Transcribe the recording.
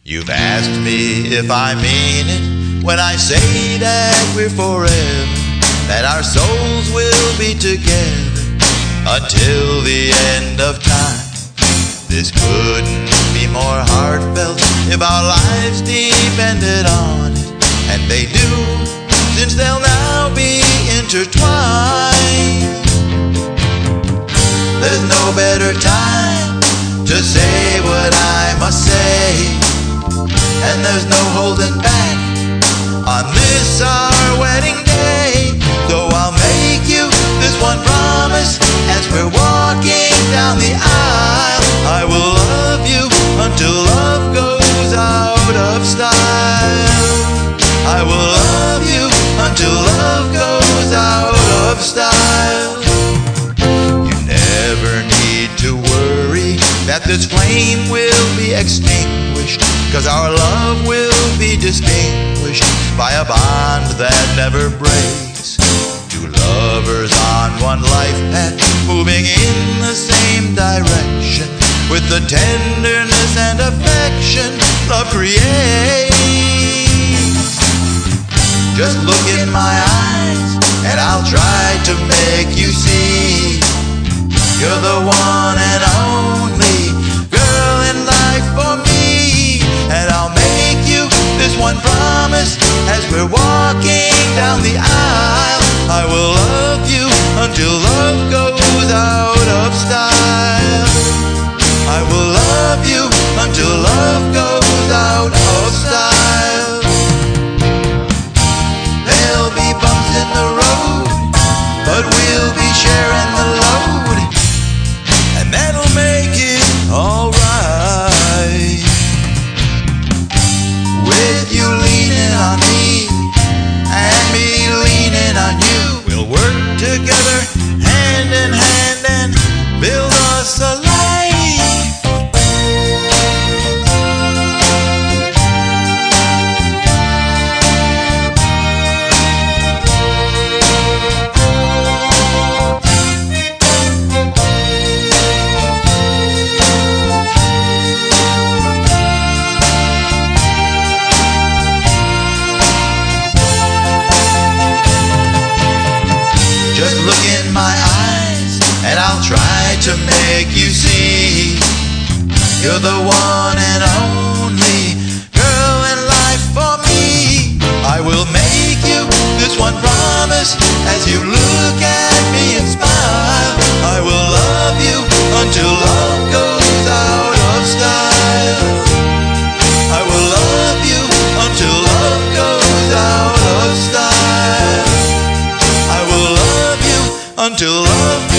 You've asked me if I mean it when I say that we're forever, that our souls will be together until the end of time. This couldn't be more heartfelt if our lives depended on it, and they do, since they'll now be intertwined. There's no better time to say what I must say, and there's no holding back on this our wedding day. So I'll make you this one promise as we're walking down the aisle: I will love you until love goes out of style. I will love you until love goes out of style. You never need to worry that this flame will be extinguished, 'cause our love will be distinguished by a bond that never breaks. Two lovers on one life path, moving in the same direction, with the tenderness and affection love creates. Just look in my eyes and I'll try to make you see you're the one and only girl in life for me. And I'll make you this one promise as we're walking down the aisle: I will love you until love goes out of style. I will love you until love goes out of style. There'll be bumps in the road, but we'll be sharing the load, and that'll make it alright. With you leaning on me and me leaning on you, we'll work together hand in hand and build us a life. Just look in my eyes and I'll try to make you see you're the one and only girl in life for me. I will make you this one promise as you look at me and smile: I will love you until love goes out of style. I will love you until love goes out of style. I will love you until love